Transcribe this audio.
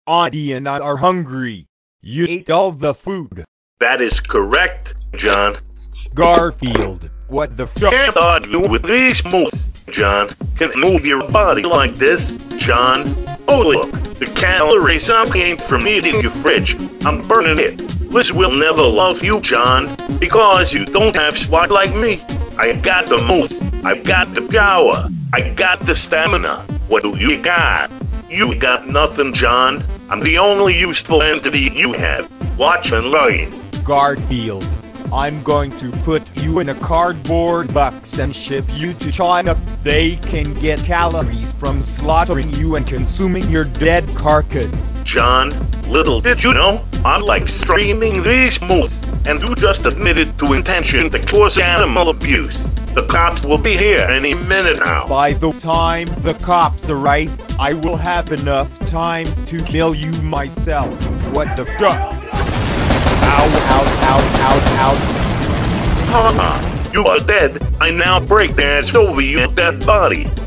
Audie and I are hungry. You ate all the food. That is correct, John. Garfield, what the fuck? Can't argue with these moves, John. Can't move your body like this, John. Oh look, the calories I'm gained from eating your fridge. I'm burning it. Liz will never love you, John, because you don't have swat like me. I got the moves. I've got the power. I got the stamina. What do you got? You got nothing, John. I'm the only useful entity you have. Watch and learn. Garfield, I'm going to put you in a cardboard box and ship you to China. They can get calories from slaughtering you and consuming your dead carcass. John, little did you know, I like streaming these moves, and you just admitted to intention to cause animal abuse. The cops will be here any minute now. By the time the cops arrive, I will have enough time to kill you myself. What the fuck? Ow, ow, ow, ow, ow. Haha, you are dead. I now break dance over your dead body.